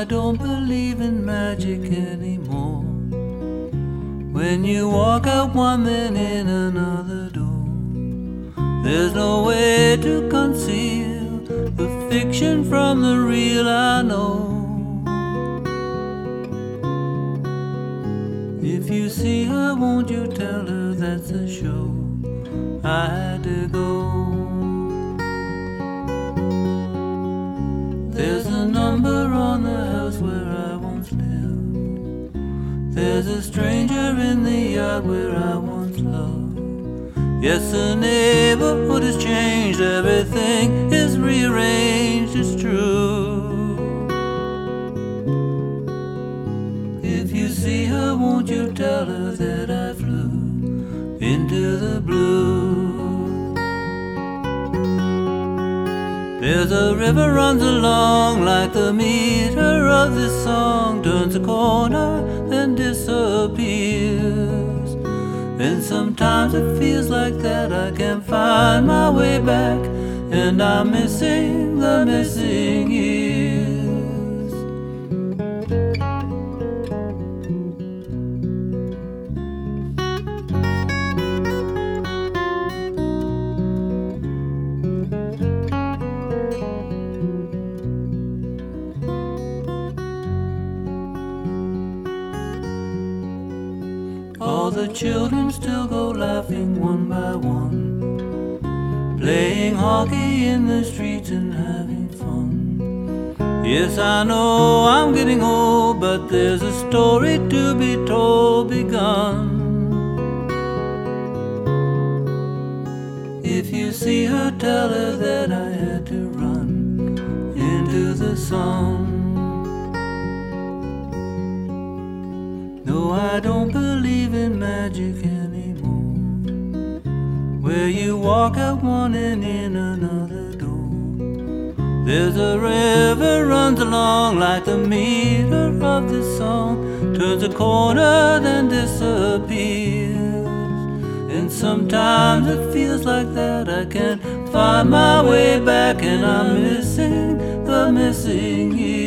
I don't believe in magic anymore. When you walk out one, then in another door. There's no way to conceal the fiction from the real, I know. If you see her, won't you tell her that's a show I had to go. There's a number on the house where I once lived. There's a stranger in the yard where I once loved. Yes, the neighborhood has changed, everything is rearranged, it's true. If you see her, won't you tell her that I flew into the blue. There's a river runs along like the meter of this song, turns a corner, then disappears. And sometimes it feels like that I can't find my way back, and I'm missing the missing years. All the children still go laughing one by one, playing hockey in the streets and having fun. Yes, I know I'm getting old, but there's a story to be told, begun. If you see her, tell her that I had to run into the sun. No, I don't believe in magic anymore, where you walk out one and in another door. There's a river runs along like the meter of this song, turns a corner then disappears. And sometimes it feels like that I can't find my way back, and I'm missing the missing years.